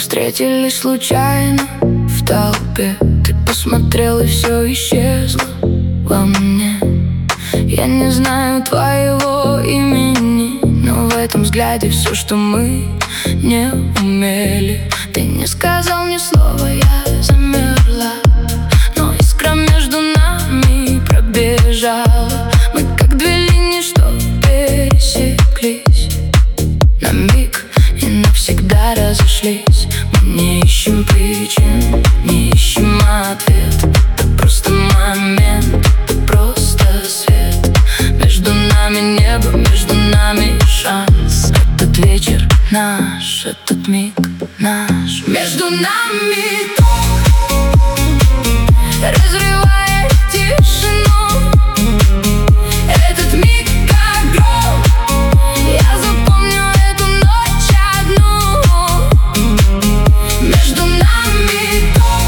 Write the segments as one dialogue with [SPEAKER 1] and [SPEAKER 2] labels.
[SPEAKER 1] встретились случайно в толпе. Ты посмотрел, и все исчезло во мне. Я не знаю твоего имени, но в этом взгляде все, что мы не умели. Ты не сказал ни слова, я замерла, но искра между нами пробежала. Мы как две линии, что пересеклись на миг и навсегда разошлись. Мы не ищем причин, не ищем ответ. Это просто момент, это просто свет. Между нами небо, между нами шанс. Этот вечер наш, этот миг наш. Между нами ток, разрывает тишину. Этот миг как гром, я запомню эту ночь одну. Между нами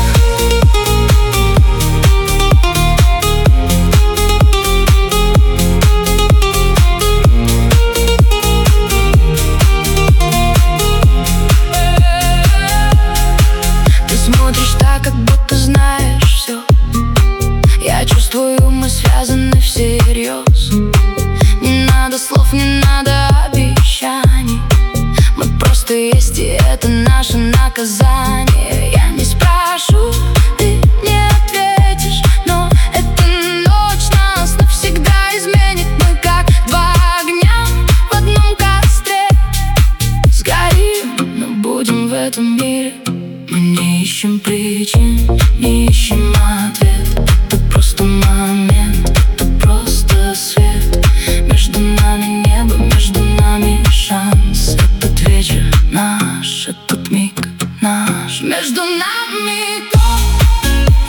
[SPEAKER 1] смотришь так, как будто знаешь все. Я чувствую, мы связаны всерьез. Не надо слов, не надо обещаний. Мы просто есть, и это наше наказание. Я не спрошу, ты не ответишь, но эта ночь нас навсегда изменит. Мы как два огня в одном костре. Сгорим, но будем в этом мире. Мы не ищем причин, не ищем ответ. Это просто момент, это просто свет. Между нами небо, между нами шанс. Этот вечер наш, этот миг наш. Между нами ток,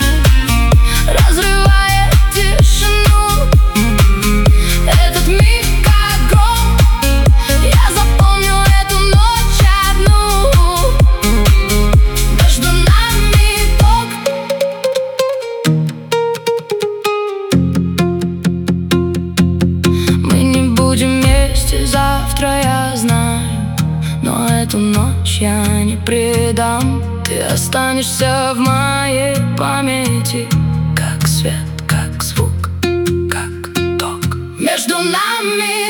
[SPEAKER 1] разрывает тишину. Этот миг как гром, я запомню эту ночь одну. Между нами ток. Мы не будем вместе завтра, я знаю, но эту ночь я не предам. Ты останешься в моей памяти, как свет, как звук, как ток. Между нами